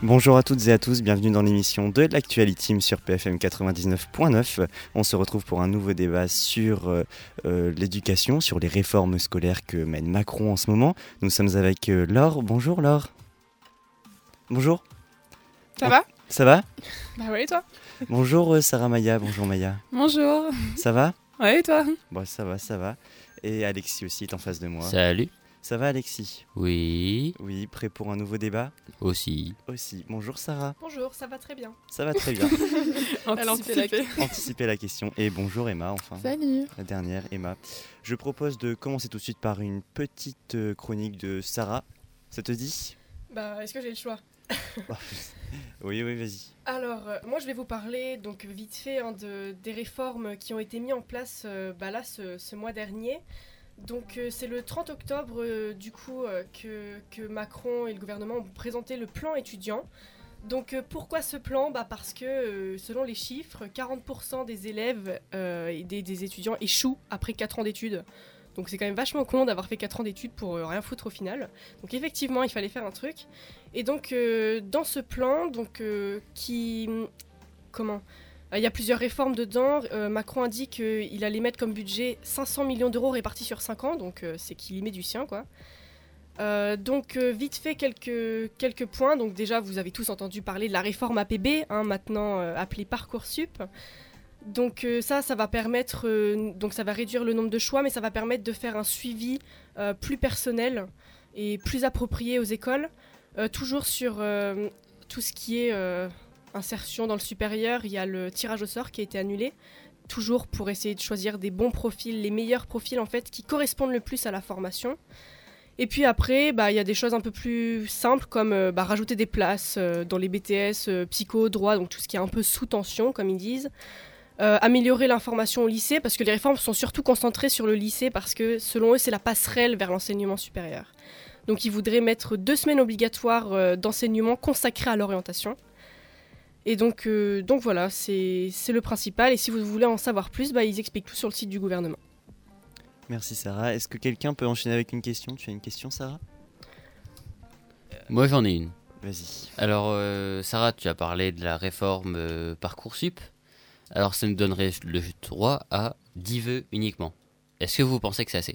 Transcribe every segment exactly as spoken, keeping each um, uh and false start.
Bonjour à toutes et à tous, bienvenue dans l'émission de l'Actuality sur P F M quatre-vingt-dix-neuf point neuf. On se retrouve pour un nouveau débat sur euh, euh, l'éducation, sur les réformes scolaires que mène Macron en ce moment. Nous sommes avec euh, Laure. Bonjour Laure. Bonjour. Ça va ? Ça va ? Bah ouais, et toi ? Bonjour euh, Sarah Maya. Bonjour Maya. Bonjour. Ça va ? Ouais, et toi ? Bon, ça va, ça va. Et Alexis aussi est en face de moi. Salut. Ça va Alexis ? Oui. Oui, prêt pour un nouveau débat ? Aussi. Aussi. Bonjour Sarah. Bonjour, ça va très bien. Ça va très bien. Elle a anticipé. Anticipez la question. Et bonjour Emma, enfin. Salut. La dernière, Emma. Je propose de commencer tout de suite par une petite euh, chronique de Sarah. Ça te dit ? Bah, est-ce que j'ai le choix ? Oui, oui, vas-y. Alors, euh, moi je vais vous parler, donc vite fait, hein, de, des réformes qui ont été mises en place euh, bah, là, ce, ce mois dernier. Donc euh, c'est le trente octobre euh, du coup euh, que, que Macron et le gouvernement ont présenté le plan étudiant. Donc euh, pourquoi ce plan ? Bah parce que euh, selon les chiffres, quarante pour cent des élèves euh, et des, des étudiants échouent après quatre ans d'études. Donc c'est quand même vachement con d'avoir fait quatre ans d'études pour euh, rien foutre au final. Donc effectivement il fallait faire un truc. Et donc euh, dans ce plan, donc, euh, qui... Comment ? Il y a plusieurs réformes dedans. Euh, Macron a dit qu'il allait mettre comme budget cinq cents millions d'euros répartis sur cinq ans, donc euh, c'est qu'il y met du sien, quoi. Euh, donc euh, vite fait quelques, quelques points. Donc déjà, vous avez tous entendu parler de la réforme A P B, hein, maintenant euh, appelée Parcoursup. Donc euh, ça, ça va permettre, euh, donc ça va réduire le nombre de choix, mais ça va permettre de faire un suivi euh, plus personnel et plus approprié aux écoles. Euh, toujours sur euh, tout ce qui est... Euh, insertion dans le supérieur, il y a le tirage au sort qui a été annulé, toujours pour essayer de choisir des bons profils, les meilleurs profils en fait, qui correspondent le plus à la formation. Et puis après, bah, il y a des choses un peu plus simples comme euh, bah, rajouter des places euh, dans les B T S, euh, psycho, droit, donc tout ce qui est un peu sous tension, comme ils disent. Euh, améliorer l'information au lycée, parce que les réformes sont surtout concentrées sur le lycée, parce que selon eux, c'est la passerelle vers l'enseignement supérieur. Donc ils voudraient mettre deux semaines obligatoires euh, d'enseignement consacrées à l'orientation. Et donc, euh, donc voilà, c'est, c'est le principal. Et si vous voulez en savoir plus, bah, ils expliquent tout sur le site du gouvernement. Merci Sarah. Est-ce que quelqu'un peut enchaîner avec une question ? Tu as une question Sarah ? Moi j'en ai une. Vas-y. Alors euh, Sarah, tu as parlé de la réforme euh, Parcoursup. Alors ça nous donnerait le droit à dix vœux uniquement. Est-ce que vous pensez que c'est assez ?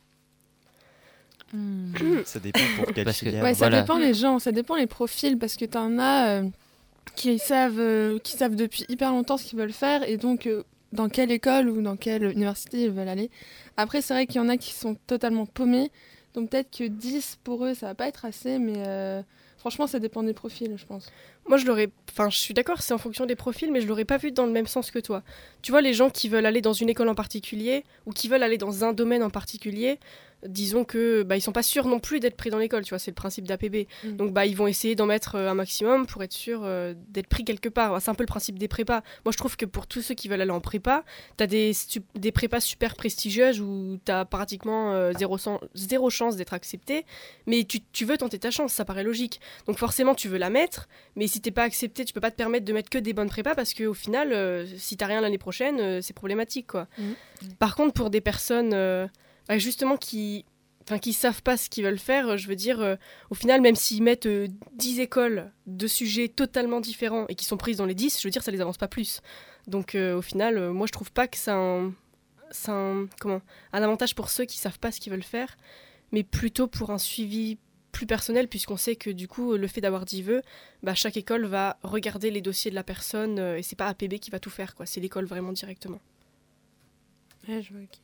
Hmm. Ça dépend pour quelle Parce que- filière. Ouais, ça Voilà. dépend les gens, ça dépend les profils, parce que t'en as euh, qui, savent, euh, qui savent depuis hyper longtemps ce qu'ils veulent faire, et donc euh, dans quelle école ou dans quelle université ils veulent aller. Après, c'est vrai qu'il y en a qui sont totalement paumés, donc peut-être que dix pour eux, ça va pas être assez, mais euh, franchement, ça dépend des profils, je pense. Moi, je l'aurais... Enfin, je suis d'accord, c'est en fonction des profils, mais je l'aurais pas vu dans le même sens que toi. Tu vois, les gens qui veulent aller dans une école en particulier, ou qui veulent aller dans un domaine en particulier, disons que bah, ils sont pas sûrs non plus d'être pris dans l'école, tu vois, c'est le principe d'A P B. Mm. Donc bah, ils vont essayer d'en mettre euh, un maximum pour être sûrs euh, d'être pris quelque part. Bah, c'est un peu le principe des prépas. Moi je trouve que pour tous ceux qui veulent aller en prépa, t'as des, stu- des prépas super prestigieuses où t'as pratiquement euh, zéro, san- zéro chance d'être accepté, mais tu, tu veux tenter ta chance, ça paraît logique. Donc forcément tu veux la mettre, mais si t'es pas accepté, tu peux pas te permettre de mettre que des bonnes prépas parce qu'au final, euh, si t'as rien l'année prochaine, euh, c'est problématique, quoi. Mm. Par contre, pour des personnes euh, bah, justement qui... Enfin, qui savent pas ce qu'ils veulent faire, je veux dire, euh, au final, même s'ils mettent euh, dix écoles de sujets totalement différents et qui sont prises dans les dix, je veux dire, ça les avance pas plus. Donc, euh, au final, euh, moi, je trouve pas que c'est un, c'est un, comment, un avantage pour ceux qui savent pas ce qu'ils veulent faire, mais plutôt pour un suivi plus personnel, puisqu'on sait que, du coup, le fait d'avoir dix vœux, bah, chaque école va regarder les dossiers de la personne, euh, et c'est pas A P B qui va tout faire, quoi. C'est l'école vraiment directement. Ouais, je vois, ok.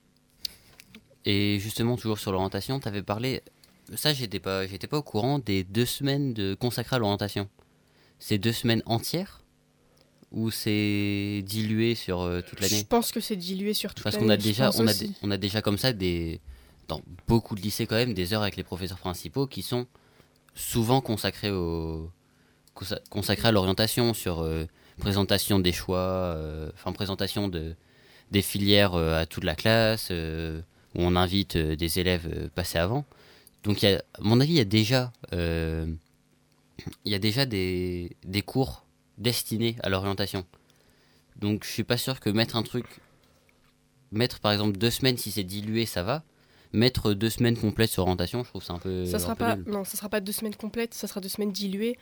Et justement, toujours sur l'orientation, tu avais parlé... Ça, j'étais pas, j'étais pas au courant des deux semaines de consacrées à l'orientation. C'est deux semaines entières ? Ou c'est dilué sur euh, toute Je l'année ? pense que c'est dilué sur toute Parce l'année. qu'on a je déjà, pense on a, aussi. des- on a déjà comme ça des... Dans beaucoup de lycées quand même, des heures avec les professeurs principaux qui sont souvent consacrées, au, consa- consacrées à l'orientation sur euh, présentation des choix, euh, enfin présentation de, des filières euh, à toute la classe, euh, où on invite euh, des élèves euh, passés avant. Donc il y a, à mon avis, il y a déjà, euh, il y a déjà des, des cours destinés à l'orientation. Donc je suis pas sûr que mettre un truc, mettre par exemple deux semaines si c'est dilué, ça va. Mettre deux semaines complètes sur orientation, je trouve que c'est un peu. Ça un sera peu pas, nul. non, ça sera pas deux semaines complètes, ça sera deux semaines diluées.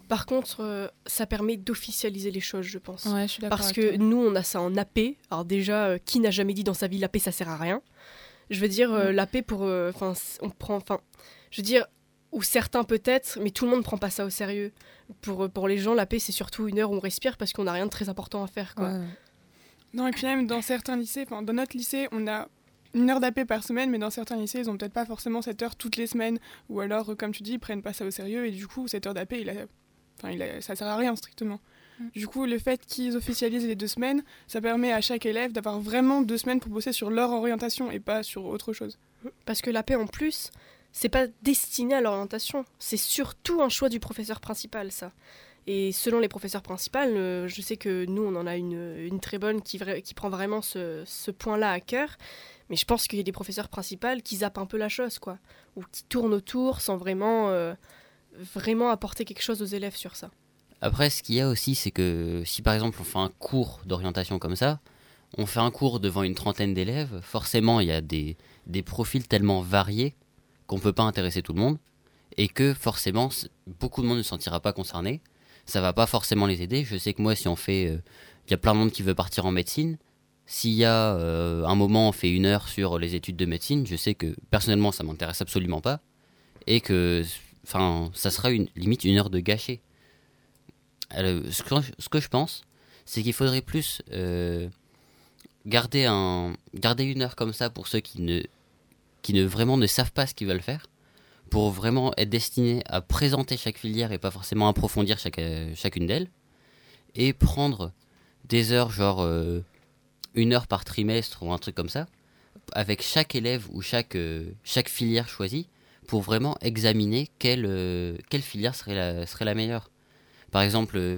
Par contre, euh, ça permet d'officialiser les choses, je pense. Ouais, je suis d'accord Parce avec que toi. nous, on a ça en A P. Alors déjà, euh, qui n'a jamais dit dans sa vie l'A P, ça sert à rien? Je veux dire, euh, Mm. l'A P pour... Enfin, on prend... Enfin, je veux dire, ou certains peut-être, mais tout le monde ne prend pas ça au sérieux. Pour, pour les gens, l'A P, c'est surtout une heure où on respire parce qu'on n'a rien de très important à faire, quoi. Ouais, ouais. Non, et puis même dans certains lycées, enfin dans notre lycée, on a une heure d'A P par semaine, mais dans certains lycées, ils ont peut-être pas forcément cette heure toutes les semaines, ou alors, euh, comme tu dis, ils prennent pas ça au sérieux, et du coup, cette heure d'A P, il a... enfin, il a... ça sert à rien strictement. Mm. Du coup, le fait qu'ils officialisent les deux semaines, ça permet à chaque élève d'avoir vraiment deux semaines pour bosser sur leur orientation et pas sur autre chose. Parce que l'A P, en plus, c'est pas destiné à l'orientation. C'est surtout un choix du professeur principal, ça. Et selon les professeurs principaux, euh, je sais que nous, on en a une, une très bonne qui, vra- qui prend vraiment ce, ce point-là à cœur. Mais je pense qu'il y a des professeurs principaux qui zappent un peu la chose, quoi. Ou qui tournent autour sans vraiment, euh, vraiment apporter quelque chose aux élèves sur ça. Après, ce qu'il y a aussi, c'est que si par exemple on fait un cours d'orientation comme ça, on fait un cours devant une trentaine d'élèves, forcément il y a des, des profils tellement variés qu'on ne peut pas intéresser tout le monde, et que forcément c- beaucoup de monde ne s'en sentira pas concerné. Ça va pas forcément les aider. Je sais que moi, si on fait... euh, il y a plein de monde qui veut partir en médecine. S'il y a euh, un moment, on fait une heure sur les études de médecine, je sais que personnellement, ça m'intéresse absolument pas. Et que enfin, ça sera une, limite une heure de gâché. Alors, ce, que, ce que je pense, c'est qu'il faudrait plus euh, garder, un, garder une heure comme ça pour ceux qui ne, qui ne vraiment ne savent pas ce qu'ils veulent faire, pour vraiment être destiné à présenter chaque filière et pas forcément approfondir chaque, euh, chacune d'elles, et prendre des heures, genre euh, une heure par trimestre ou un truc comme ça, avec chaque élève ou chaque, euh, chaque filière choisie, pour vraiment examiner quelle, euh, quelle filière serait la, serait la meilleure. Par exemple, euh,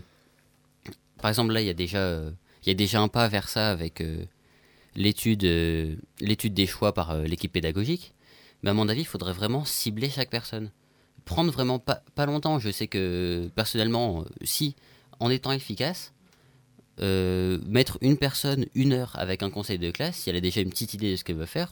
par exemple là, il y a déjà, euh, il y a déjà un pas vers ça avec euh, l'étude, euh, l'étude des choix par euh, l'équipe pédagogique. Mais à mon avis, il faudrait vraiment cibler chaque personne. Prendre vraiment pas, pas longtemps. Je sais que personnellement, euh, si, en étant efficace, euh, mettre une personne une heure avec un conseil de classe, si elle a déjà une petite idée de ce qu'elle veut faire,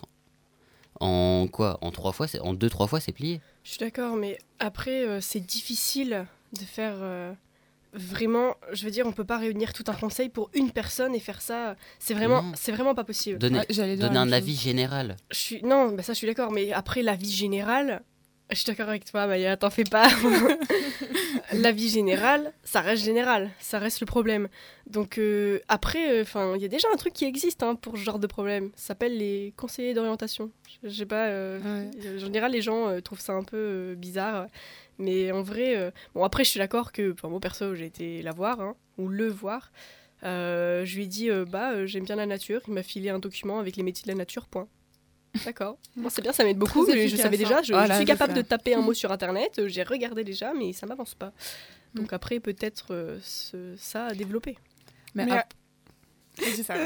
en quoi En trois fois, c'est, en deux, trois fois, c'est plié. Je suis d'accord, mais après, euh, c'est difficile de faire... euh, Vraiment, je veux dire, on peut pas réunir tout un conseil pour une personne et faire ça. C'est vraiment, Non. c'est vraiment pas possible. Donner, Ouais, j'allais dire donner la un même avis chose. général. Je suis, non, bah ça, je suis d'accord. Mais après, l'avis général, je suis d'accord avec toi, Maya. T'en fais pas. L'avis général, ça reste général, ça reste le problème. Donc euh, après, enfin, il y a déjà un truc qui existe hein, pour ce genre de problème. Ça s'appelle les conseillers d'orientation. Je je sais pas. euh, Ouais. En général, les gens euh, trouvent ça un peu euh, bizarre. Mais en vrai, euh, bon après je suis d'accord que, enfin moi perso j'ai été la voir, hein, ou le voir, euh, je lui ai dit euh, bah euh, j'aime bien la nature, il m'a filé un document avec les métiers de la nature, point. D'accord, bon c'est bien, ça m'aide beaucoup, Très mais je efficace, savais déjà, hein. je, Voilà, je suis c'est capable ça. de taper un mot sur internet, euh, j'ai regardé déjà, mais ça m'avance pas. Donc après peut-être euh, ce- ça à développer. Mais Mais ap- Vas-y, ça.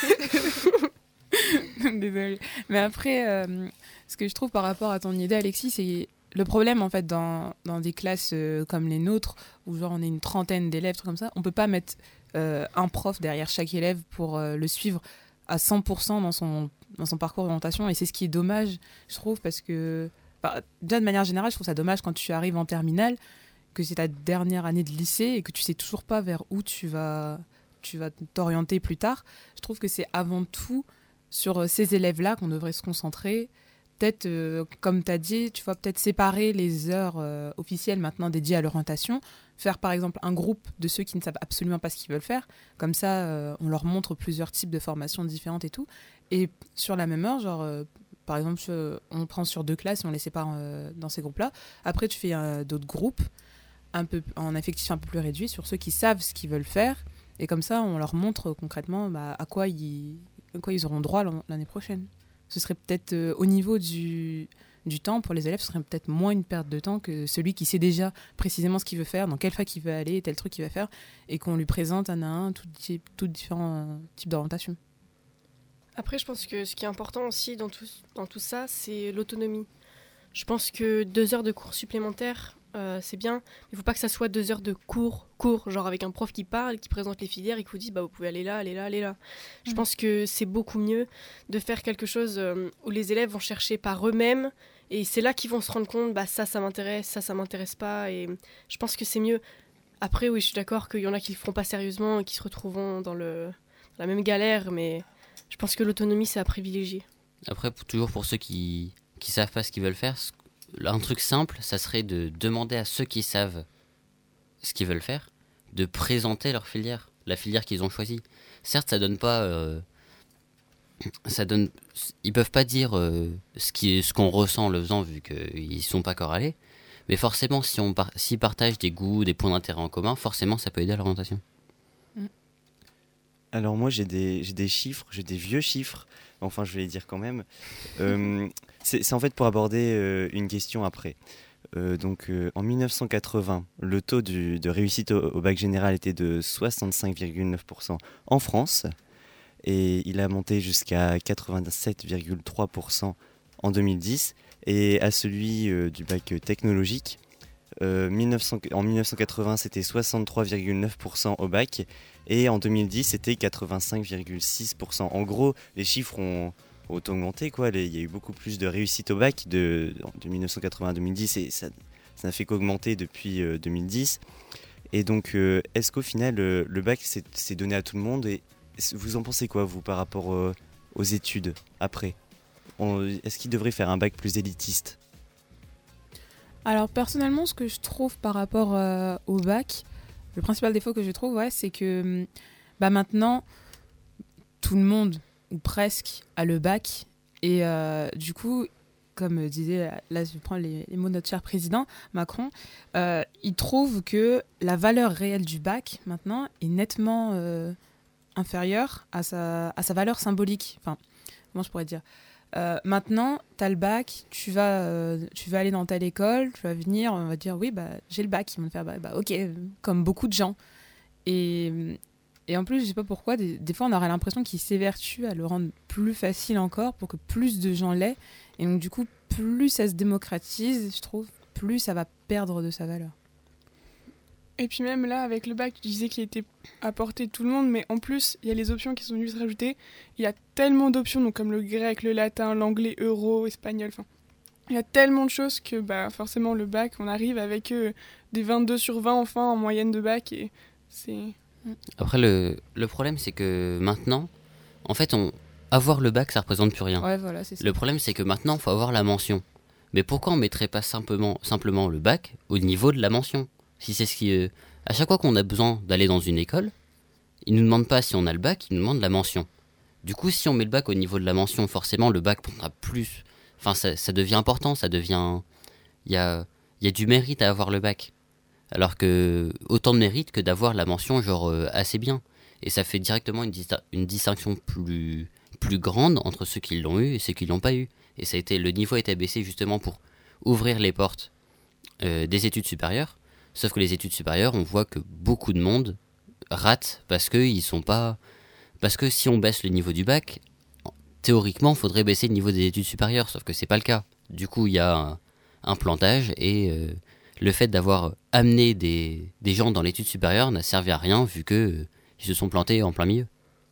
Désolée. Mais après, euh, ce que je trouve par rapport à ton idée, Alexis, c'est le problème en fait dans, dans des classes euh, comme les nôtres, où genre on est une trentaine d'élèves, trucs comme ça, on peut pas mettre euh, un prof derrière chaque élève pour euh, le suivre à cent pour cent dans son, dans son parcours d'orientation. Et c'est ce qui est dommage, je trouve, parce que bah, déjà de manière générale, je trouve ça dommage quand tu arrives en terminale, que c'est ta dernière année de lycée et que tu sais toujours pas vers où tu vas, tu vas t'orienter plus tard. Je trouve que c'est avant tout sur ces élèves-là qu'on devrait se concentrer. Peut-être, euh, comme tu as dit, tu vois, peut-être séparer les heures euh, officielles maintenant dédiées à l'orientation, faire par exemple un groupe de ceux qui ne savent absolument pas ce qu'ils veulent faire. Comme ça, euh, on leur montre plusieurs types de formations différentes et tout. Et sur la même heure, genre, euh, par exemple, je- on prend sur deux classes et on les sépare euh, dans ces groupes-là. Après, tu fais euh, d'autres groupes un peu, en effectif un peu plus réduit sur ceux qui savent ce qu'ils veulent faire. Et comme ça, on leur montre concrètement bah, à, quoi ils, à quoi ils auront droit l'an- l'année prochaine. Ce serait peut-être euh, au niveau du, du temps pour les élèves, ce serait peut-être moins une perte de temps que celui qui sait déjà précisément ce qu'il veut faire, dans quelle fac il veut aller, tel truc qu'il va faire, et qu'on lui présente un à un tout, type, tout différents euh, types d'orientation. Après, je pense que ce qui est important aussi dans tout, dans tout ça, c'est l'autonomie. Je pense que deux heures de cours supplémentaires, euh, c'est bien. Il ne faut pas que ça soit deux heures de cours, cours, genre avec un prof qui parle, qui présente les filières et qui vous dit bah, vous pouvez aller là, aller là, aller là. Je Mhm. pense que c'est beaucoup mieux de faire quelque chose euh, où les élèves vont chercher par eux-mêmes et c'est là qu'ils vont se rendre compte bah, ça, ça m'intéresse, ça, ça m'intéresse pas. Et je pense que c'est mieux. Après, oui, je suis d'accord qu'il y en a qui le feront pas sérieusement et qui se retrouveront dans, le, dans la même galère, mais je pense que l'autonomie, c'est à privilégier. Après, pour- toujours pour ceux qui qui savent pas ce qu'ils veulent faire, ce- un truc simple, ça serait de demander à ceux qui savent ce qu'ils veulent faire, de présenter leur filière, la filière qu'ils ont choisie. Certes, ça donne pas, euh, ça donne, ils peuvent pas dire euh, ce qui, ce qu'on ressent en le faisant vu qu'ils sont pas corrélés. Mais forcément, si on par- s'ils partagent des goûts, des points d'intérêt en commun, forcément, ça peut aider à l'orientation. Alors moi j'ai des, j'ai des chiffres, j'ai des vieux chiffres, enfin je vais les dire quand même. Euh, c'est, c'est en fait pour aborder euh, une question après. Euh, donc euh, en dix-neuf cent quatre-vingts, le taux du- de réussite au, au bac général était de soixante-cinq virgule neuf pour cent en France et il a monté jusqu'à quatre-vingt-sept virgule trois pour cent en deux mille dix et à celui euh, du bac technologique. Euh, mille neuf cents en dix-neuf cent quatre-vingts, c'était soixante-trois virgule neuf pour cent au bac et en deux mille dix, c'était quatre-vingt-cinq virgule six pour cent. En gros, les chiffres ont, ont augmenté, quoi. Les- Il y a eu beaucoup plus de réussite au bac de, de mille neuf cent quatre-vingts à deux mille dix et ça, ça n'a fait qu'augmenter depuis euh, deux mille dix. Et donc, euh, est-ce qu'au final, euh, le bac, c'est, c'est donné à tout le monde et est-ce- vous en pensez quoi, vous, par rapport euh, aux études après? On- Est-ce qu'il devrait faire un bac plus élitiste? Alors personnellement, ce que je trouve par rapport euh, au bac, le principal défaut que je trouve, ouais, c'est que hum, bah maintenant, tout le monde, ou presque, a le bac. Et euh, du coup, comme euh, disait, là je prends les, les mots de notre cher président Macron, euh, il trouve que la valeur réelle du bac, maintenant, est nettement euh, inférieure à sa, à sa valeur symbolique. Enfin, comment je pourrais dire ? Euh, maintenant, tu as le bac, tu vas, euh, tu vas aller dans telle école, tu vas venir, on va dire oui, bah, j'ai le bac. Ils vont te faire bah, bah, ok, euh, comme beaucoup de gens. Et, et en plus, je sais pas pourquoi, des, des fois on aurait l'impression qu'ils s'évertuent à le rendre plus facile encore pour que plus de gens l'aient. Et donc, du coup, plus ça se démocratise, je trouve, plus ça va perdre de sa valeur. Et puis même là, avec le bac, tu disais qu'il était à portée de tout le monde, mais en plus, il y a les options qui sont venues se rajouter. Il y a tellement d'options, donc comme le grec, le latin, l'anglais, euro, espagnol, enfin... Il y a tellement de choses que bah, forcément le bac, on arrive avec euh, des vingt-deux sur vingt enfin en moyenne de bac et c'est... Après, le, le problème, c'est que maintenant, en fait, on, avoir le bac, ça représente plus rien. Ouais, voilà, c'est ça. Le problème, c'est que maintenant, il faut avoir la mention. Mais pourquoi on mettrait pas simplement, simplement le bac au niveau de la mention? Si c'est ce qui, euh, à chaque fois qu'on a besoin d'aller dans une école, ils nous demandent pas si on a le bac, ils nous demandent la mention. Du coup, si on met le bac au niveau de la mention, forcément, le bac prendra plus. Enfin, ça, ça devient important, ça devient. Il y a, il y a du mérite à avoir le bac. Alors que autant de mérite que d'avoir la mention genre euh, assez bien. Et ça fait directement une, dista- une distinction plus, plus grande entre ceux qui l'ont eu et ceux qui l'ont pas eu. Et ça a été, le niveau a été abaissé justement pour ouvrir les portes euh, des études supérieures. Sauf que les études supérieures, on voit que beaucoup de monde rate parce que ils sont pas. Parce que si on baisse le niveau du bac, théoriquement, il faudrait baisser le niveau des études supérieures, sauf que c'est pas le cas. Du coup, il y a un, un plantage et euh, le fait d'avoir amené des, des gens dans l'étude supérieure n'a servi à rien vu que euh, ils se sont plantés en plein milieu.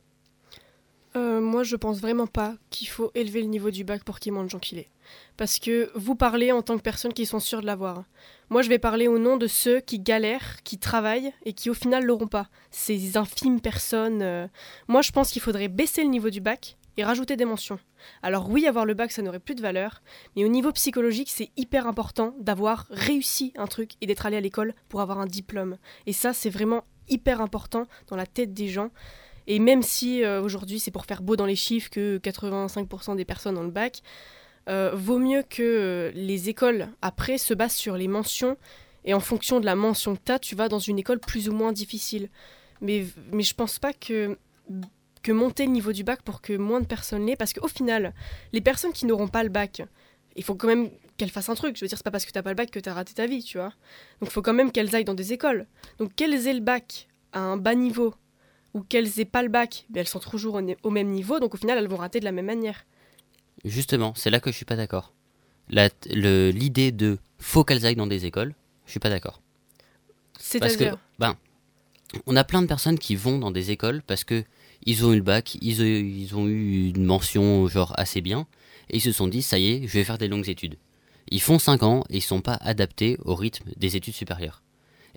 Euh, moi, je pense vraiment pas qu'il faut élever le niveau du bac pour qu'il y ait moins de gens qu'il est. Parce que vous parlez en tant que personnes qui sont sûres de l'avoir. Moi, je vais parler au nom de ceux qui galèrent, qui travaillent et qui au final l'auront pas. Ces infimes personnes. euh, Moi, je pense qu'il faudrait baisser le niveau du bac et rajouter des mentions. Alors oui, avoir le bac, ça n'aurait plus de valeur, mais au niveau psychologique, c'est hyper important d'avoir réussi un truc et d'être allé à l'école pour avoir un diplôme. Et ça, c'est vraiment hyper important dans la tête des gens. Et même si euh, aujourd'hui c'est pour faire beau dans les chiffres que quatre-vingt-cinq pour cent des personnes ont le bac, euh, vaut mieux que euh, les écoles après se basent sur les mentions et en fonction de la mention que tu as, tu vas dans une école plus ou moins difficile. Mais, mais je pense pas que, que monter le niveau du bac pour que moins de personnes l'aient, parce qu'au final, les personnes qui n'auront pas le bac, il faut quand même qu'elles fassent un truc. Je veux dire, c'est pas parce que t'as pas le bac que t'as raté ta vie, tu vois. Donc il faut quand même qu'elles aillent dans des écoles. Donc qu'elles aient le bac à un bas niveau, ou qu'elles aient pas le bac, mais elles sont toujours au, au même niveau, donc au final elles vont rater de la même manière. Justement, c'est là que je suis pas d'accord. La, le, l'idée de faut qu'elles aillent dans des écoles, je suis pas d'accord. Parce que, C'est-à-dire ben, on a plein de personnes qui vont dans des écoles parce que ils ont eu le bac, ils ont, ils ont eu une mention genre assez bien, et ils se sont dit ça y est, je vais faire des longues études. Ils font cinq ans et ils sont pas adaptés au rythme des études supérieures.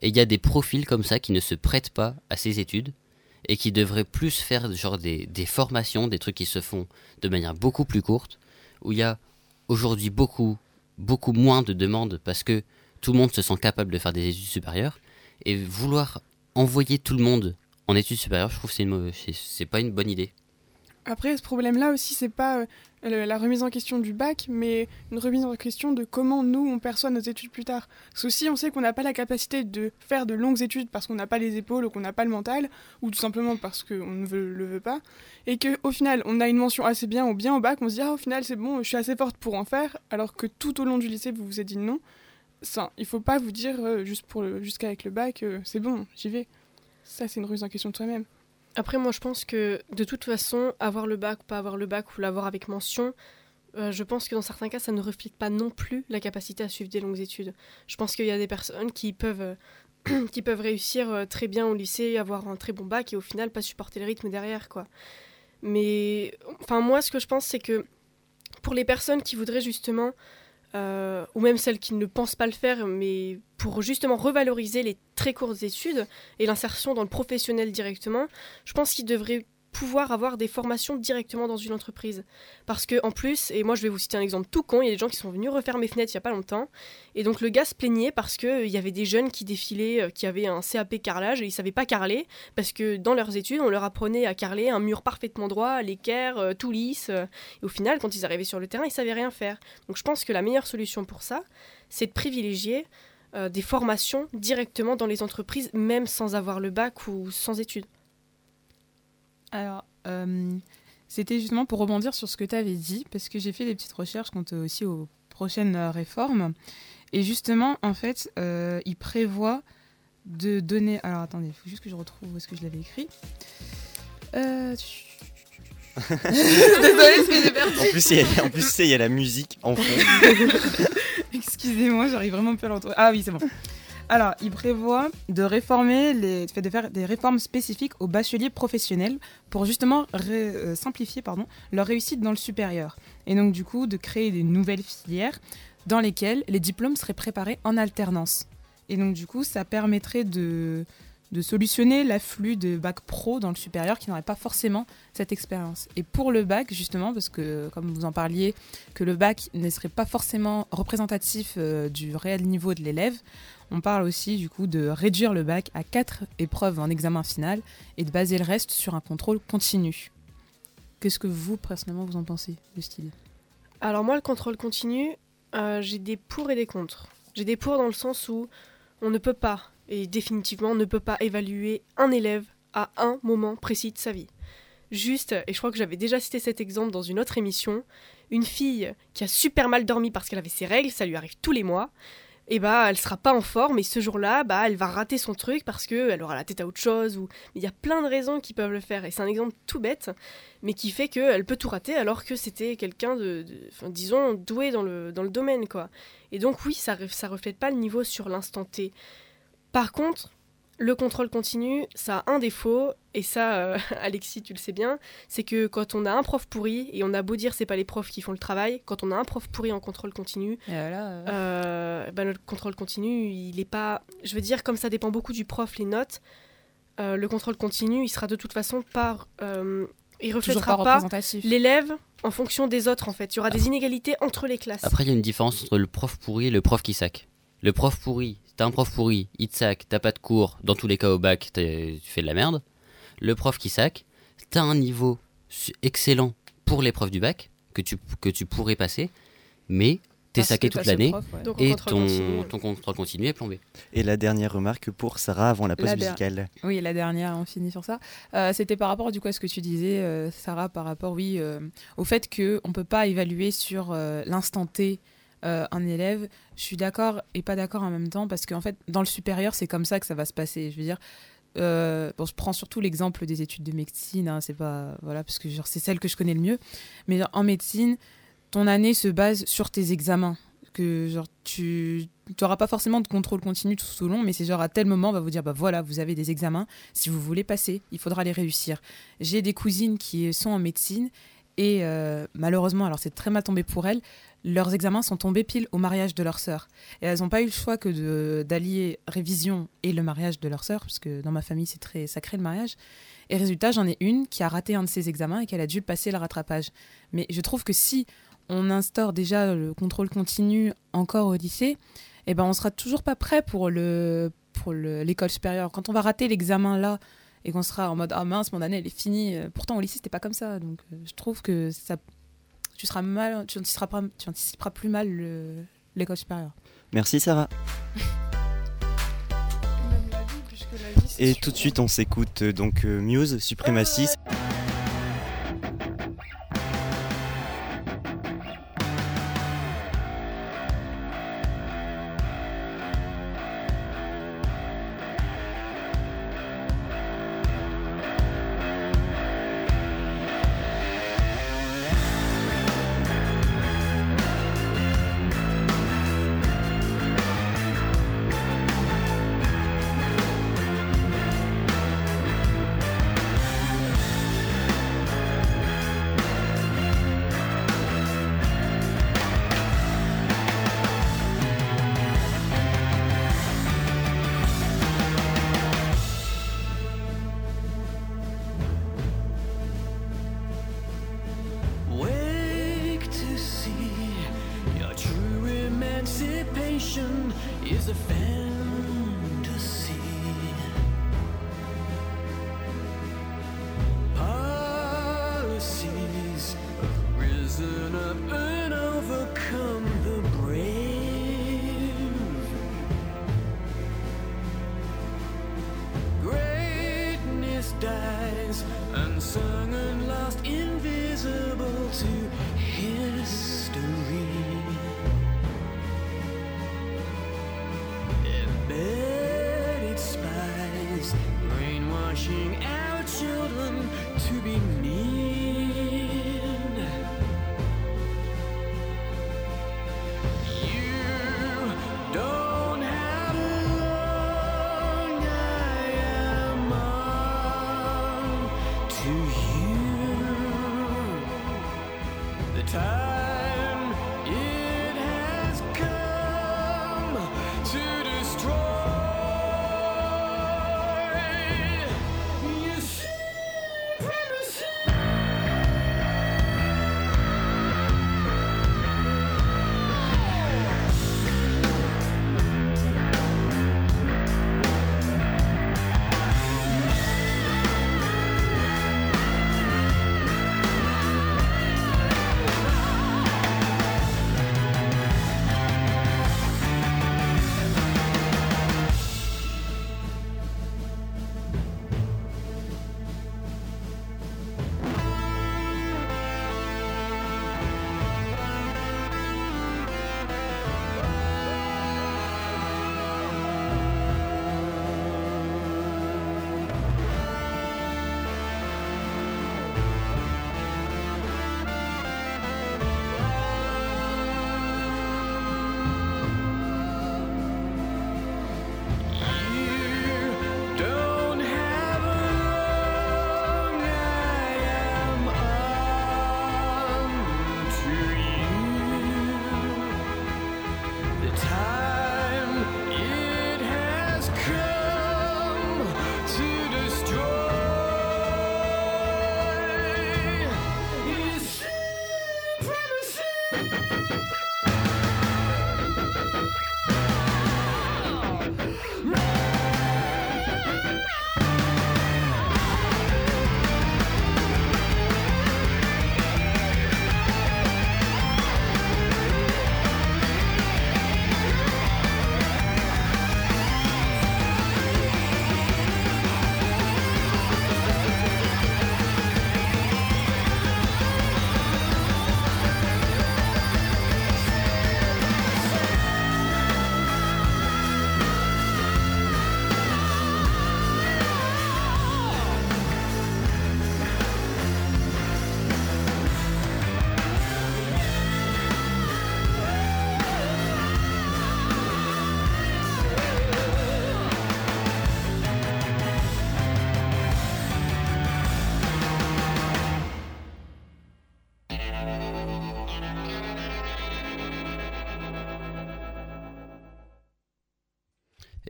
Et il y a des profils comme ça qui ne se prêtent pas à ces études et qui devraient plus faire genre des, des formations, des trucs qui se font de manière beaucoup plus courte, où il y a aujourd'hui beaucoup, beaucoup moins de demandes parce que tout le monde se sent capable de faire des études supérieures. Et vouloir envoyer tout le monde en études supérieures, je trouve que c'est, une, c'est, c'est pas une bonne idée. Après, ce problème-là aussi, c'est pas euh, la remise en question du bac, mais une remise en question de comment nous, on perçoit nos études plus tard. Parce que si on sait qu'on n'a pas la capacité de faire de longues études parce qu'on n'a pas les épaules ou qu'on n'a pas le mental, ou tout simplement parce qu'on ne veut, le veut pas, et qu'au final, on a une mention assez bien ou bien au bac, on se dit « Ah, au final, c'est bon, je suis assez forte pour en faire », alors que tout au long du lycée, vous vous êtes dit non. Ça, il faut pas vous dire euh, juste pour le, jusqu'avec le bac, euh, c'est bon, j'y vais. Ça, c'est une remise en question de soi-même. Après, moi, je pense que de toute façon, avoir le bac ou pas avoir le bac ou l'avoir avec mention, euh, je pense que dans certains cas, ça ne reflète pas non plus la capacité à suivre des longues études. Je pense qu'il y a des personnes qui peuvent, euh, qui peuvent réussir euh, très bien au lycée, avoir un très bon bac et au final pas supporter le rythme derrière, quoi. Mais, enfin, moi, ce que je pense, c'est que pour les personnes qui voudraient justement... Euh, ou même celles qui ne pensent pas le faire, mais pour justement revaloriser les très courtes études et l'insertion dans le professionnel directement, je pense qu'ils devraient pouvoir avoir des formations directement dans une entreprise. Parce que en plus, et moi je vais vous citer un exemple tout con, il y a des gens qui sont venus refaire mes fenêtres il n'y a pas longtemps, et donc le gars se plaignait parce qu'il euh, y avait des jeunes qui défilaient, euh, qui avaient un C A P carrelage, et ils ne savaient pas carreler, parce que dans leurs études, on leur apprenait à carreler un mur parfaitement droit, l'équerre, euh, tout lisse, euh, et au final, quand ils arrivaient sur le terrain, ils ne savaient rien faire. Donc je pense que la meilleure solution pour ça, c'est de privilégier euh, des formations directement dans les entreprises, même sans avoir le bac ou sans études. Alors, euh, c'était justement pour rebondir sur ce que tu avais dit, parce que j'ai fait des petites recherches quant aussi aux prochaines euh, réformes. Et justement, en fait, euh, il prévoit de donner... Alors, attendez, il faut juste que je retrouve où est-ce que je l'avais écrit. Euh... Désolée, ce que j'ai perdu. En plus, il y a, en plus, il y a la musique en fond. Excusez-moi, j'arrive vraiment plus à l'entendre. Ah oui, c'est bon. Alors, il prévoit de réformer les, de faire des réformes spécifiques aux bacheliers professionnels pour justement ré, euh, simplifier pardon, leur réussite dans le supérieur. Et donc, du coup, de créer des nouvelles filières dans lesquelles les diplômes seraient préparés en alternance. Et donc, du coup, ça permettrait de, de solutionner l'afflux de bac pro dans le supérieur qui n'aurait pas forcément cette expérience. Et pour le bac, justement, parce que, comme vous en parliez, que le bac ne serait pas forcément représentatif euh, du réel niveau de l'élève, on parle aussi du coup de réduire le bac à quatre épreuves en examen final et de baser le reste sur un contrôle continu. Qu'est-ce que vous, personnellement, vous en pensez de style ? Alors moi, le contrôle continu, euh, j'ai des pour et des contre. J'ai des pour dans le sens où on ne peut pas, et définitivement on ne peut pas évaluer un élève à un moment précis de sa vie. Juste, et je crois que j'avais déjà cité cet exemple dans une autre émission, une fille qui a super mal dormi parce qu'elle avait ses règles, ça lui arrive tous les mois, et bah elle sera pas en forme et ce jour-là bah elle va rater son truc parce que elle aura la tête à autre chose ou il y a plein de raisons qui peuvent le faire et c'est un exemple tout bête mais qui fait qu'elle peut tout rater alors que c'était quelqu'un de, de enfin, disons doué dans le dans le domaine quoi. Et donc oui, ça ça reflète pas le niveau sur l'instant T. Par contre, le contrôle continu, ça a un défaut, et ça, euh, Alexis, tu le sais bien, c'est que quand on a un prof pourri, et on a beau dire c'est pas les profs qui font le travail, quand on a un prof pourri en contrôle continu, voilà, euh... Euh, bah, le contrôle continu, il est pas... Je veux dire, comme ça dépend beaucoup du prof, les notes, euh, le contrôle continu, il sera de toute façon pas... Euh, il reflètera pas, pas l'élève en fonction des autres, en fait. Il y aura Après, des inégalités entre les classes. Après, il y a une différence entre le prof pourri et le prof qui sac. Le prof pourri, t'as un prof pourri, il te sac, t'as pas de cours, dans tous les cas au bac, tu fais de la merde. Le prof qui sac, t'as un niveau excellent pour l'épreuve du bac, que tu, que tu pourrais passer, mais t'es Parce saqué toute l'année, prof, ouais. Et ton, ton contrôle continu est plombé. Et la dernière remarque pour Sarah avant la pause la musicale. Der- oui, la dernière, on finit sur ça. Euh, c'était par rapport du coup, à ce que tu disais, euh, Sarah, par rapport oui, euh, au fait qu'on ne peut pas évaluer sur euh, l'instant T Euh, un élève. Je suis d'accord et pas d'accord en même temps parce qu'en fait dans le supérieur c'est comme ça que ça va se passer. Je veux dire, euh, bon, je prends surtout l'exemple des études de médecine, hein, c'est pas voilà parce que genre c'est celle que je connais le mieux. Mais genre, en médecine, ton année se base sur tes examens. Que genre tu n'auras pas forcément de contrôle continu tout au long, mais c'est genre à tel moment on va vous dire bah voilà vous avez des examens, si vous voulez passer, il faudra les réussir. J'ai des cousines qui sont en médecine. Et euh, malheureusement, alors c'est très mal tombé pour elles, leurs examens sont tombés pile au mariage de leur sœur. Et elles n'ont pas eu le choix que de, d'allier révision et le mariage de leur sœur, parce que dans ma famille, c'est très sacré le mariage. Et résultat, j'en ai une qui a raté un de ses examens et qu'elle a dû passer le rattrapage. Mais je trouve que si on instaure déjà le contrôle continu encore au lycée, eh ben on sera toujours pas prêt pour, le, pour le, l'école supérieure. Quand on va rater l'examen là, et qu'on sera en mode « Ah mince, mon année, elle est finie », pourtant au lycée, c'était pas comme ça. Donc euh, je trouve que ça... Tu seras mal, tu anticiperas, pas, tu anticiperas plus mal le, l'école supérieure. Merci Sarah. Même la vie, puisque la vie, c'est Et sûr. tout de suite, on s'écoute euh, donc euh, Muse, Supremacy. Wake to see your true emancipation is a fantasy. Policies have risen up and overcome the brave. Greatness dies unsung and lost, invisible to history. Embedded spies brainwashing our children to be mean. You don't have long, I am on to you. The time it has come to destroy your supremacy.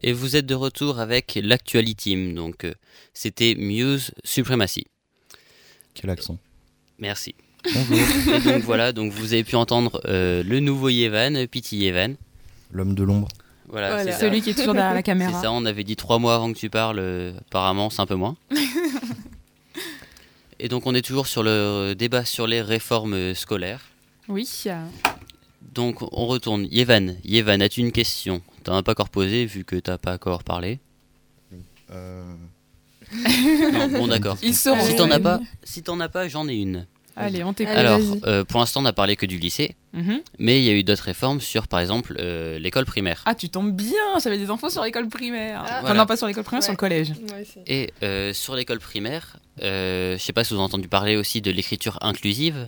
Et vous êtes de retour avec l'Actuality. Donc, euh, c'était Muse Supremacy. Quel accent. Merci. Bonjour. Et donc voilà, donc vous avez pu entendre euh, le nouveau Yevan, Pity Yevan. L'homme de l'ombre. Voilà, Voilà. c'est ça. Celui qui est toujours derrière la C'est caméra. ça, on avait dit trois mois avant que tu parles, euh, apparemment c'est un peu moins. Et donc on est toujours sur le débat sur les réformes scolaires. Oui. Donc on retourne. Yevan, Yevan, as-tu une question? T'en as pas encore posé vu que t'as pas encore parlé. Euh... Non, bon d'accord. Ils sauront. Si t'en as pas, si t'en as pas, j'en ai une. Allez, on t'écoute. Allez, Alors, vas-y. euh, pour l'instant on a parlé que du lycée, Mhm. mais il y a eu d'autres réformes sur par exemple euh, l'école primaire. Ah, tu tombes bien. J'avais des infos sur l'école primaire. Ah. Enfin, Voilà. non, pas sur l'école primaire, Ouais. sur le collège. Ouais, c'est- Et euh, sur l'école primaire, euh, je sais pas si vous avez entendu parler aussi de l'écriture inclusive.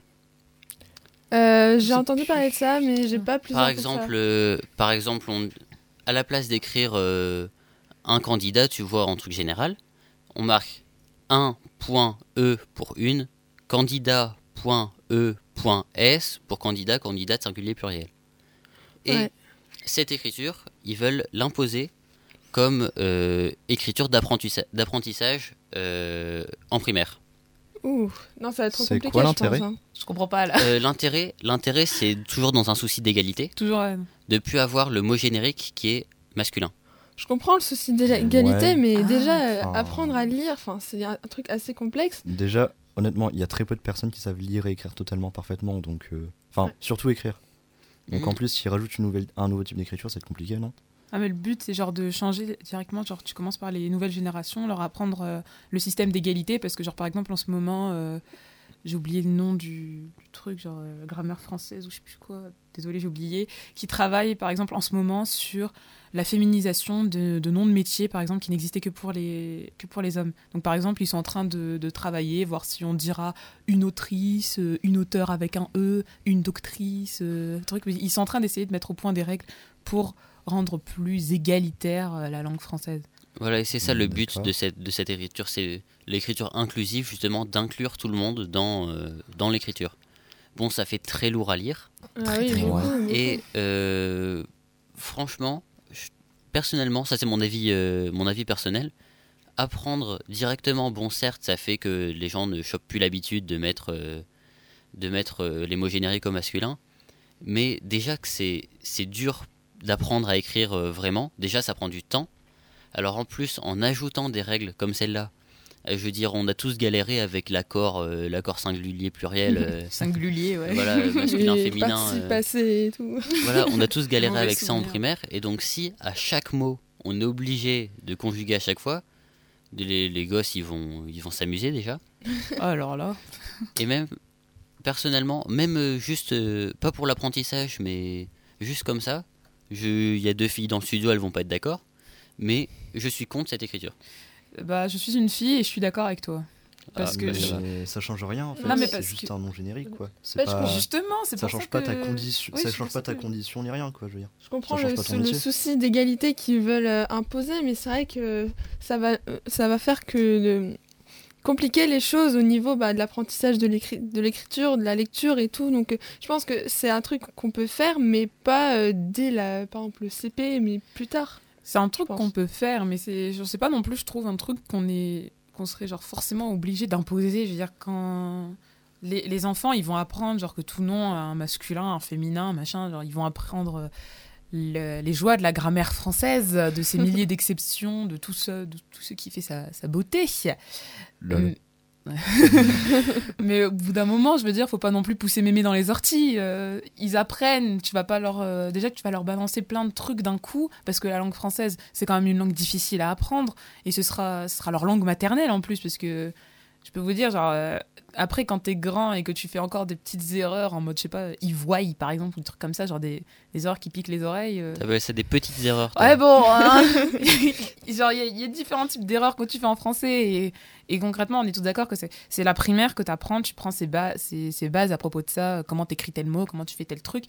Euh, j'ai sais entendu parler de ça, mais j'ai pas plus Par d'infos que ça. exemple, euh, par exemple, on- à la place d'écrire euh, un candidat, tu vois en truc général, on marque un point E pour une, candidat point E point S pour candidat, candidat singulier pluriel. Et Ouais. cette écriture, ils veulent l'imposer comme euh, écriture d'apprentissa- d'apprentissage euh, en primaire. Ouh, non, ça va être trop C'est compliqué, quoi je l'intérêt pense, hein. Je comprends pas là. Euh, l'intérêt, l'intérêt, c'est toujours dans un souci d'égalité, Toujours. euh, de plus avoir le mot générique qui est masculin. Je comprends le souci d'égalité, Ouais. mais Ah, déjà, euh, enfin. apprendre à lire, enfin, c'est un, un truc assez complexe. Déjà, honnêtement, il y a très peu de personnes qui savent lire et écrire totalement parfaitement, donc... euh, Enfin, Ouais. surtout écrire. Donc Mhm. en plus, s'ils rajoutent une nouvelle... un nouveau type d'écriture, ça va être compliqué, non? Ah, mais le but, c'est genre de changer directement. Genre, tu commences par les nouvelles générations, leur apprendre euh, le système d'égalité. Parce que, genre, par exemple, en ce moment, euh, j'ai oublié le nom du, du truc, genre euh, grammaire française ou je sais plus quoi. Désolée, j'ai oublié. Qui travaille, par exemple, en ce moment sur la féminisation de, de noms de métiers, par exemple, qui n'existaient que pour les, que pour les hommes. Donc, par exemple, ils sont en train de, de travailler, voir si on dira une autrice, euh, une auteure avec un E, une doctrice, euh, truc. Ils sont en train d'essayer de mettre au point des règles pour rendre plus égalitaire euh, la langue française. Voilà, et c'est ça le Mm, but d'accord. de cette, de cette écriture, c'est l'écriture inclusive, justement, d'inclure tout le monde dans, euh, dans l'écriture. Bon, ça fait très lourd à lire, Ah oui, très beaucoup, loin. beaucoup. et euh, franchement, je- personnellement, ça c'est mon avis, euh, mon avis personnel, apprendre directement, bon certes, ça fait que les gens ne chopent plus l'habitude de mettre, euh, de mettre euh, les mots génériques au masculin, mais déjà que c'est c'est dur d'apprendre à écrire euh, vraiment, déjà ça prend du temps. Alors en plus, en ajoutant des règles comme celle-là, euh, je veux dire, on a tous galéré avec l'accord, euh, l'accord singulier pluriel, euh, Singulier, ouais. voilà, euh, masculin, Les féminin. participes euh, passés et tout. voilà, on a tous galéré Mauvais avec ça en souvenir. primaire, et donc si à chaque mot on est obligé de conjuguer à chaque fois, les, les gosses ils vont, ils vont s'amuser déjà. Ah, alors là. Et même, personnellement, même euh, juste, euh, pas pour l'apprentissage, mais juste comme ça, je- il y a deux filles dans le studio, elles vont pas être d'accord, mais je suis contre cette écriture. Bah, je suis une fille et je suis d'accord avec toi. Parce Ah, que bah, Mais ça va. ça change rien, en fait. Non, mais c'est parce juste que- un nom générique, quoi. C'est Bah, je pas... comprends. Justement, c'est Ça pour change ça pas que... ta condition, Oui, ça je change pense pas ta que- condition ni rien, quoi, je veux dire. Je comprends Ça le, change pas ton le métier. souci d'égalité qu'ils veulent euh, imposer, mais c'est vrai que ça va, euh, ça va faire que de compliquer les choses au niveau bah, de l'apprentissage de l'écri- de l'écriture, de la lecture et tout. Donc euh, je pense que c'est un truc qu'on peut faire, mais pas euh, dès la, par exemple, le C P, mais plus tard. C'est un truc pense. qu'on peut faire, mais c'est, je sais pas non plus, je trouve un truc qu'on est, qu'on serait genre forcément obligé d'imposer. Je veux dire, quand les, les enfants, ils vont apprendre genre que tout nom a un masculin, un féminin, machin, genre ils vont apprendre le- les joies de la grammaire française, de ses milliers d'exceptions, de tout ce, de tout ce qui fait sa, sa beauté. Lol. Mm. Mais au bout d'un moment, je veux dire, faut pas non plus pousser mémé dans les orties. Euh, ils apprennent, tu vas pas leur euh, déjà que tu vas leur balancer plein de trucs d'un coup parce que la langue française, c'est quand même une langue difficile à apprendre et ce sera ce sera leur langue maternelle en plus parce que je peux vous dire genre euh, après quand t'es grand et que tu fais encore des petites erreurs en mode je sais pas ivoire par exemple ou des trucs comme ça, genre des, des erreurs qui piquent les oreilles. euh, T'appelles ça des petites erreurs. toi. Ouais, bon, hein. genre, il y, a- il y a différents types d'erreurs que tu fais en français. Et, et concrètement, on est tous d'accord que c'est, c'est la primaire que tu apprends. Tu prends ces, ba- ces, ces bases à propos de ça, comment t'écris tel mot, comment tu fais tel truc.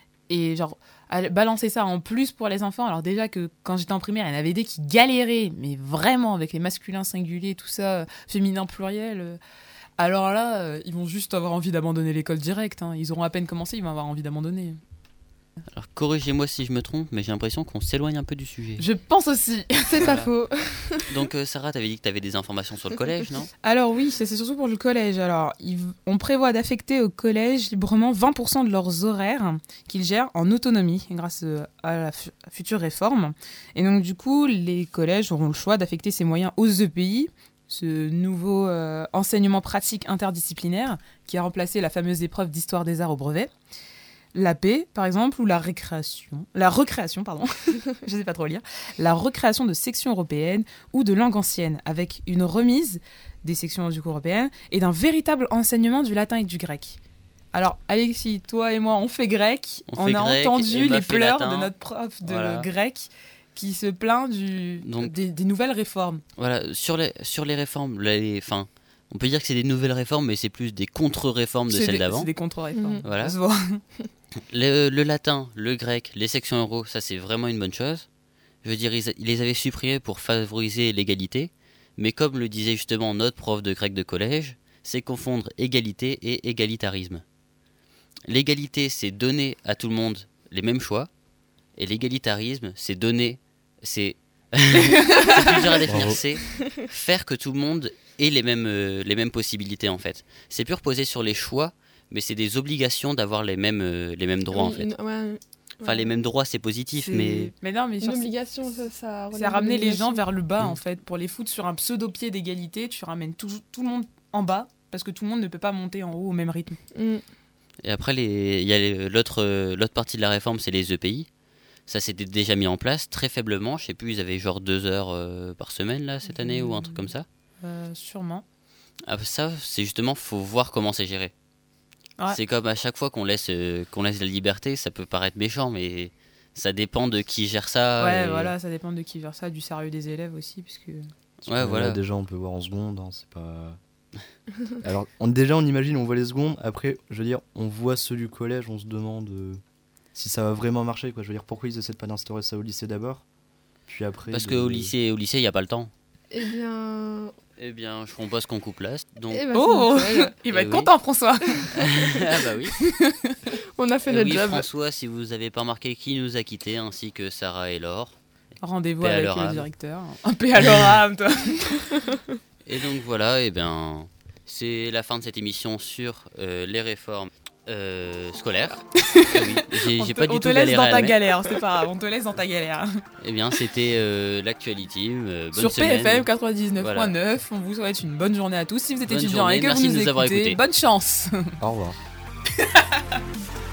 Et genre, à balancer ça en plus pour les enfants. Alors, déjà que quand j'étais en primaire, il y en avait des qui galéraient, mais vraiment, avec les masculins singuliers, tout ça, euh, féminin pluriel. euh. Alors là, euh, ils vont juste avoir envie d'abandonner l'école direct. Hein. Ils auront à peine commencé, ils vont avoir envie d'abandonner. Alors corrigez-moi si je me trompe, mais j'ai l'impression qu'on s'éloigne un peu du sujet. Je pense aussi. C'est pas faux. Donc euh, Sarah, t'avais dit que t'avais des informations sur le collège, non? Alors oui, c'est c'est surtout pour le collège. Alors, ils- on prévoit d'affecter au collège librement vingt pour cent de leurs horaires qu'ils gèrent en autonomie grâce euh, à la fu- future réforme. Et donc du coup, les collèges auront le choix d'affecter ces moyens aux E P I, ce nouveau euh, enseignement pratique interdisciplinaire qui a remplacé la fameuse épreuve d'histoire des arts au brevet. La paix, par exemple, ou la récréation, la recréation, pardon, je sais pas trop lire, la recréation de sections européennes ou de langues anciennes, avec une remise des sections du coup européennes et d'un véritable enseignement du latin et du grec. Alors, Alexis, toi et moi, on fait grec. On On, fait a grec, entendu Emma les fait pleurs latin. de notre prof de Voilà. grec qui se plaint du, Donc- des, des nouvelles réformes. Voilà, sur les, sur les réformes, les, enfin, on peut dire que c'est des nouvelles réformes, mais c'est plus des contre-réformes de C'est celles des- d'avant. C'est des contre-réformes. Mhm. Voilà. Ça se voit. Le, le latin, le grec, les sections euro, ça c'est vraiment une bonne chose. Je veux dire, ils, ils les avaient supprimés pour favoriser l'égalité, mais comme le disait justement notre prof de grec de collège, c'est confondre égalité et égalitarisme. L'égalité, c'est donner à tout le monde les mêmes choix, et l'égalitarisme, c'est donner, c'est c'est plus dur à définir, Bravo. c'est faire que tout le monde ait les mêmes, euh, les mêmes possibilités en fait. C'est plus reposé sur les choix, mais c'est des obligations d'avoir les mêmes, euh, les mêmes droits en Oui, fait. une- ouais, Enfin, ouais. les mêmes droits, c'est positif, C'est- mais mais non, mais Une sur- obligation, ça, ça c'est relève ramener les d'obligation. gens vers le bas Mm. en fait, pour les foutre sur un pseudo-pied d'égalité, tu ramènes tout, tout le monde en bas parce que tout le monde ne peut pas monter en haut au même rythme. Mm. et après, les- il y a les- l'autre euh, l'autre partie de la réforme, c'est les E P I. Ça s'était déjà mis en place très faiblement. Je sais plus, ils avaient genre deux heures euh, par semaine là cette année ou un truc comme ça. Euh, sûrement. Ah, ça, c'est justement, faut voir comment c'est géré. Ouais. C'est comme à chaque fois qu'on laisse euh, qu'on laisse la liberté, ça peut paraître méchant, mais ça dépend de qui gère ça. ouais, et- voilà, ça dépend de qui vers ça, du sérieux des élèves aussi, puisque Parce Ouais, que voilà. là, déjà, on peut voir en seconde, hein, c'est pas. Alors, on, déjà, on imagine, on voit les secondes. Après, je veux dire, on voit ceux du collège, on se demande euh, si ça va vraiment marcher, quoi. Je veux dire, pourquoi ils essaient de pas d'instaurer ça au lycée d'abord, puis après. Parce de- qu'au lycée, au lycée, il y a pas le temps. Eh bien. Eh bien, je propose qu'on coupe là. Donc, eh ben, Oh c'est nickel. il va Eh être oui. content, François. ah bah oui. On a fait Eh notre oui, job. François, si vous avez pas remarqué qui nous a quittés, ainsi que Sarah et Laure. Rendez-vous Paix à avec leur le âme. directeur. Un paix à leur âme, toi. Et donc voilà, et bien, c'est la fin de cette émission sur euh, les réformes euh, scolaires. Ah oui, j'ai On j'ai te- pas du on tout te laisse galéré dans à ta le galère, c'est pas grave, on te laisse dans ta galère. mettre. Eh bien, c'était euh, l'actualité. Euh, bonne Sur semaine. P F M quatre-vingt-dix-neuf point neuf, on vous souhaite une bonne journée à tous. Si vous êtes Bonne étudiant journée, et que merci vous de nous nous avoir écoutez, écoutés. bonne chance. Au revoir.